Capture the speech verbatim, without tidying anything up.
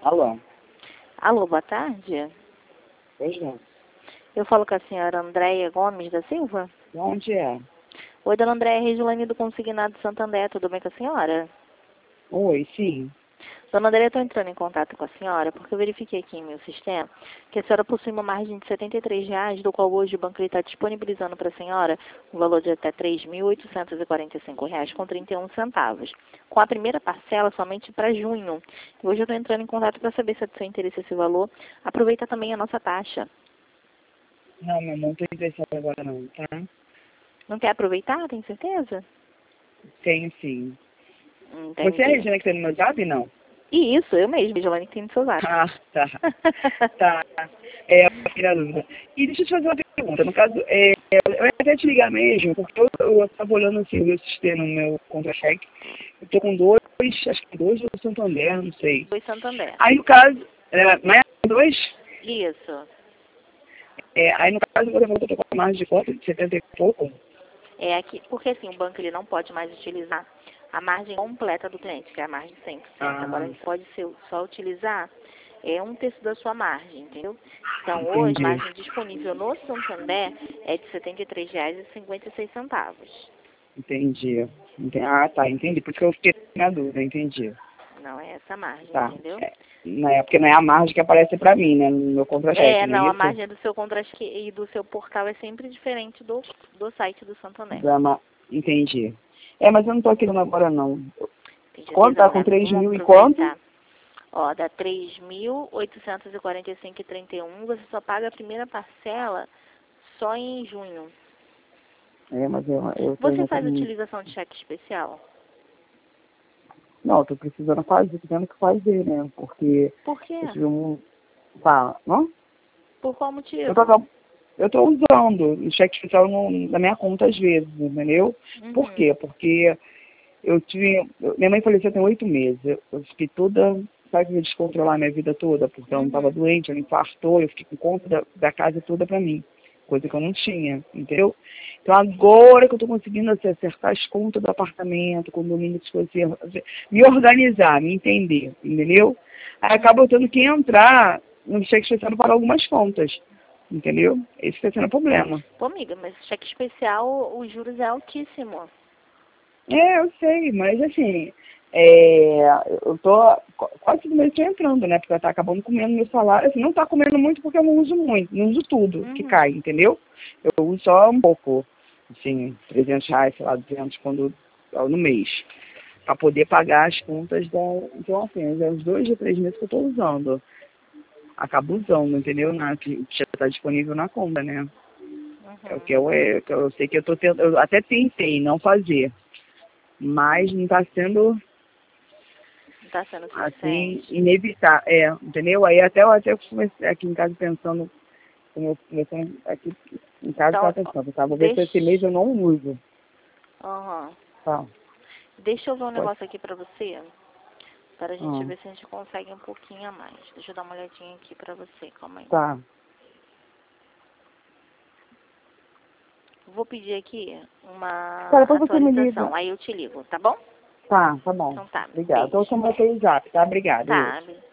Alô? Alô, boa tarde. Pois não. Eu falo com a senhora Andréia Gomes da Silva. De onde é? Oi, dona Andréia, Regilane do Consignado Santander, tudo bem com a senhora? Oi, sim. Dona Andréia, eu estou entrando em contato com a senhora porque eu verifiquei aqui em meu sistema que a senhora possui uma margem de setenta e três reais, do qual hoje o banco está disponibilizando para a senhora um valor de até três mil oitocentos e quarenta e cinco reais com trinta e um centavos, com a primeira parcela somente para junho. E hoje eu estou entrando em contato para saber se é do seu interesse esse valor. Aproveita também a nossa taxa. Não, meu não estou interessado agora não, tá? Não quer aproveitar, tem certeza? Tenho sim. Entendi. Você é a Regina que tem no meu zap, não? Isso, eu mesmo, Giovanni, que tem no seu zap. Ah, tá. Tá. É, eu fiquei na dúvida. E deixa eu te fazer uma pergunta. No caso, é, eu ia até te ligar mesmo, porque eu estava olhando assim, o meu sistema, o meu contra-cheque. Eu tô com dois, acho que dois do Santander, não sei. Foi Santander. Aí no caso, é, mas é dois? Isso. É, aí no caso, você falou que eu tô com a margem de conta de setenta e pouco. É aqui, porque assim, o banco ele não pode mais utilizar a margem completa do cliente, que é a margem de cem por cento. Ah, Agora ele pode ser, só utilizar é um terço da sua margem, entendeu? Então hoje a entendi. margem disponível no Santander é de setenta e três reais e cinquenta e seis centavos. Entendi. Enten- Ah, tá, entendi. Porque eu fiquei na dúvida, entendi. Não é essa margem, Tá. entendeu? É, não é, porque não é a margem que aparece pra mim, né? No meu contra-cheque, É, não é não, a isso? margem do seu contra-cheque e do seu portal é sempre diferente do, do site do Santander. Drama. Entendi. É, mas eu não tô querendo agora, não. Tem Quanto certeza, tá não, com né? três Vamos mil e quanto? aproveitar. Ó, dá três mil oitocentos e quarenta e cinco reais e trinta e um centavos. Você só paga a primeira parcela só em junho. É, mas eu, eu tô Você faz exatamente... utilização de cheque especial? Não, eu tô precisando fazer, tô tendo que fazer, né? Porque Por quê? eu tive um... Tá, não? Por qual Eu tô, motivo? acab- eu tô usando o cheque especial no, na minha conta às vezes, entendeu? Por Uhum. quê? Porque eu tive... eu- minha mãe faleceu tem oito meses. Eu, eu fiquei toda... Sabe que eu descontrolar minha vida toda? Porque ela não estava Uhum. doente, ela infartou, eu fiquei com conta da, da casa toda pra mim. Coisa que eu não tinha, entendeu? Então agora que eu tô conseguindo assim, acertar as contas do apartamento, condomínio, as coisas, assim, me organizar, me entender, entendeu? Aí acaba eu tendo que entrar no cheque especial para pagar algumas contas. Entendeu? Esse está sendo o problema. Pô, amiga, mas cheque especial, os juros é altíssimo. É, eu sei, mas assim, é, eu tô qu- quase todo mês tô entrando, né? Porque tá acabando comendo meu salário. Assim, não tá comendo muito porque eu não uso muito, não uso tudo que Uhum. cai, entendeu? Eu uso só um pouco, assim, trezentos reais, sei lá, duzentos quando, no mês, para poder pagar as contas da. Então, assim, é uns dois ou três meses que eu tô usando. Acabo usando, entendeu? Na, que já tá disponível na conta, né? É o que Uhum. eu, é, que eu sei que eu tô tendo, eu até tentei não fazer, mas não está sendo Não tá sendo assim suficiente. inevitável, é, entendeu? Aí até eu até comecei aqui em casa pensando, como eu comecei aqui em casa Então, estava ó, pensando, tá, vou ver se esse mês deixa... eu não uso. Uhum. Tá, Deixa eu ver um pode. negócio aqui pra você, para a gente Ah, ver se a gente consegue um pouquinho a mais. Deixa eu dar uma olhadinha aqui pra você, calma aí. tá, Vou pedir aqui tá, uma depois você me atualização, liga. aí eu te ligo, tá bom? Tá, tá bom. Então tá, Obrigada. Então eu beijo. chamo aquele zap, tá? Obrigada, isso. Tá,